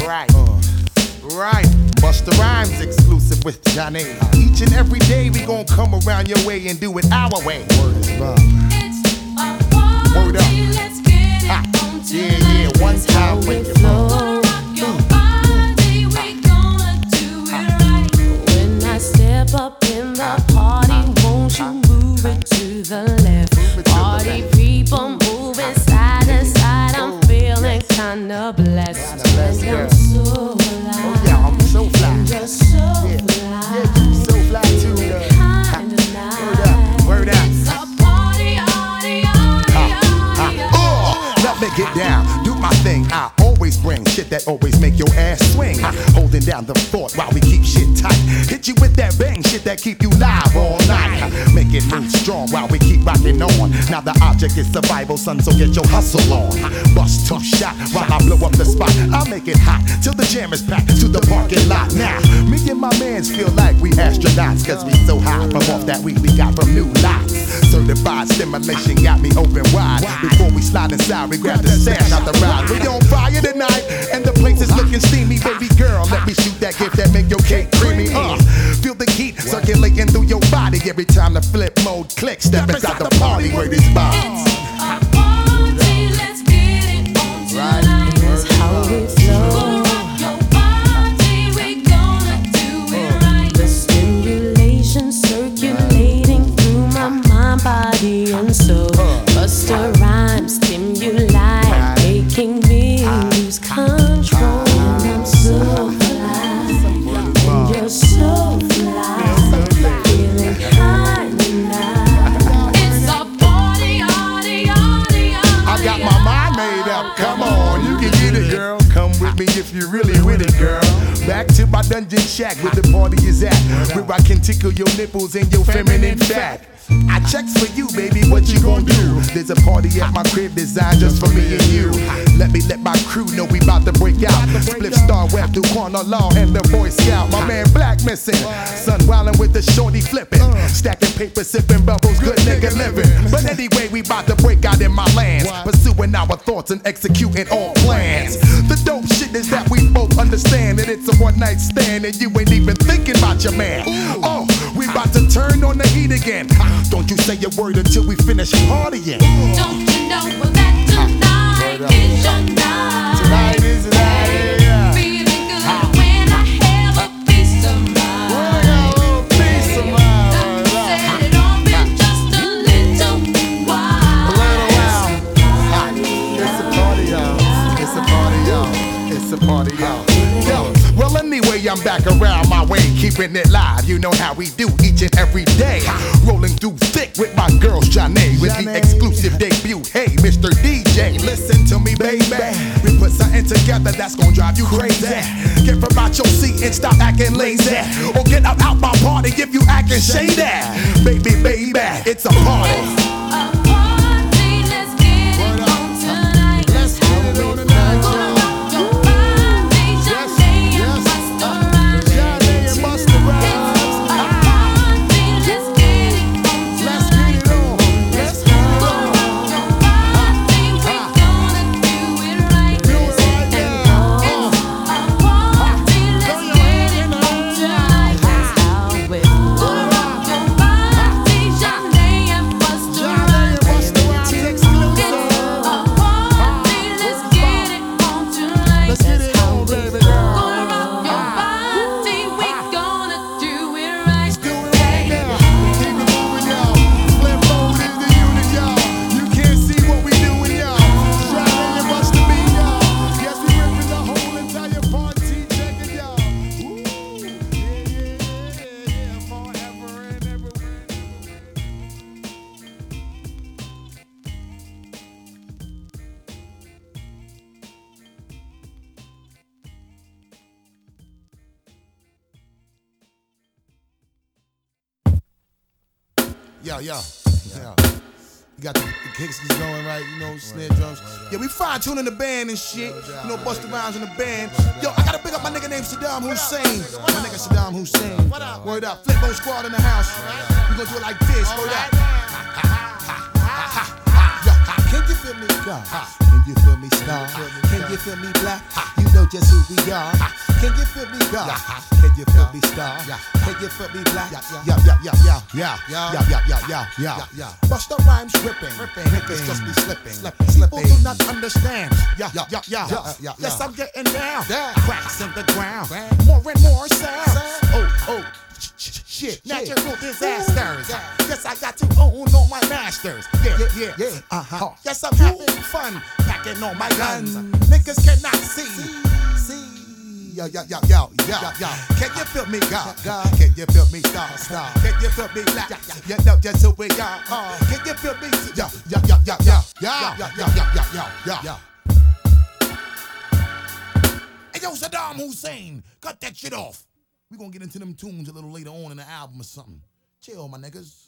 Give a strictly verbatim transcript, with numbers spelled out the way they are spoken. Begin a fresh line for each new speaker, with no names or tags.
right. Uh, right. Busta Rhymes exclusive with Johnny. Each and every day we gon' come around your way and do it our way. Word is love. Word up.
Let's get it
ha.
On
yeah, yeah, one time when you flow.
Gonna rock your body, we gonna do it right. When I step up in the party, won't you move it to the left? Party people moving side to side, I'm feeling kinda blessed. And I'm so fly.
Oh yeah, I'm so fly.
And you're so
yeah.
fly.
Yeah, you so fly too, girl.
Kinda nice.
Word up, word up.
It's a party, party, party, party.
Uh, let me get down, do my thing. I always bring shit that always make your ass swing. Holding down the fort while we keep shit tight. Hit you with that bang shit that keep you live all night. Make it move strong while we keep rocking on. Now the object is survival, son, so get your hustle on. Bust tough shot while I blow up the spot. I'll make it hot till the jam is packed to the parking lot. Now, me and my mans feel like we astronauts, cause we so high from off that weed we got from new lots. Certified stimulation got me open wide. Before we slide inside, we grab the stash out the ride. We on fire tonight, and the place is looking steamy. Baby girl, let me shoot that gift that make your cake creamy. Uh, feel the heat circulating through your body every time the flip mode clicks. Step inside the party where this bounce.
A party, let's get it on tonight. That's how we flow. Gonna rock your body, we gonna do it right. The stimulation circulating through my mind, body, and soul. Busta Rhymes stimuli, making me lose control. And I'm so fly, and you're so fly, feeling kinda nice. It's a party, party, party,
I got my mind made up, come on, you can get it, girl. Come with me if you're really with it, girl. Back to my dungeon shack where the party is at, where I can tickle your nipples and your feminine fat. I checks for you, baby, what you gon' do? There's a party at my crib designed just for me and you. Let me let my crew know we bout to break out. Split Star Web through Corner Law and the Boy Scout. My man Black missing, son wildin' with the shorty flipping, stacking paper, sipping bubbles, good nigga living. But anyway, we bout to break out in my lands, pursuing our thoughts and executing all plans. The dope shit is that we both understand that it's a one night stand and you ain't even thinking about your man. Oh, we bout to turn on the heat again. Don't you say a word until we finish partying.
Don't you know that tonight is your night?
Tonight is the night, yeah.
Feeling good when I have a piece of mind.
When I got a little piece of mind.
Set it on me just a little while.
A little while. It's a party, y'all. It's a party, y'all. It's a party, y'all. Yo, well anyway, I'm back around my way, keeping it live. You know how we do each and every day. Rolling through thick with my girl Johnny, with the exclusive debut. Hey, Mister D J, listen to me, baby. We put something together that's gonna drive you crazy. Get from out your seat and stop acting lazy, or get up out my party if you acting shady. Baby, baby, it's a party.
A party, let's get it on tonight.
Let's get it on tonight.
Gonna rock your body, Johnny and Busta Rhymes.
Johnny and Busta Rhymes.
It's a party, let's get it on
Let's get
tonight.
it on. Let's get it
Gonna
on.
rock your body, we gonna do it right.
Do it right now.
It's a party, let's get it on tonight. That's how we gonna rock your body, Johnny and Busta
Johnny and Busta Rhymes exclusive.
A party, let's get it on tonight.
Let's get it on, baby girl.
Gonna rock your body, we gonna do it right.
Do it right now. Keep it moving, y'all. Flip mode is the unit, y'all. You can't see what we doing, y'all. Johnny and Busta B, y'all. Yes, we ripping the whole entire party. Check it, y'all. Ooh, yeah, yeah, yeah, yeah. Forever and ever. Yo, yo, yo. You got the, the kicks is going right, you know, snare drums. Yeah, we fine tuning the band and shit. You know, Busta Rhymes in the band. Yo, I gotta pick up my nigga named Saddam Hussein. My nigga Saddam Hussein. Word up, Flipbo Squad in the house. We gonna do it like this. Word up. Yo, can you feel me, God? Can you feel me, star? Can you feel me, black? You know just who we are. Can you feel me, God? Can you feel me, star? Can you feel me, black? Yeah, yeah, yeah, yeah, yeah, yeah, yeah, yeah, yeah, yeah, yeah. Bust the rhymes ripping, niggas just be slipping, slipping. People do not understand. Yeah, yeah, yeah, yeah, yeah. Yes, I'm getting down. Cracks in the ground, more and more sound. Oh, oh. Shit, natural disasters. Yes, I got to own all my masters. Yeah, yeah, yeah. Uh-huh. Yes, I'm having fun packing all my guns. Niggas cannot see. See. Yo, yo, yo, yo, yo, yo. Can you feel me, God? God? Can you feel me, star, star? Can you feel me, black? You know just who we are. Uh, can you feel me? Yo, yo, yo, yo, yo, yo, yo, yo, yo, yo, yo, yo. Hey, yo, Saddam Hussein, cut that shit off. We're gonna get into them tunes a little later on in the album or something. Chill, my niggas.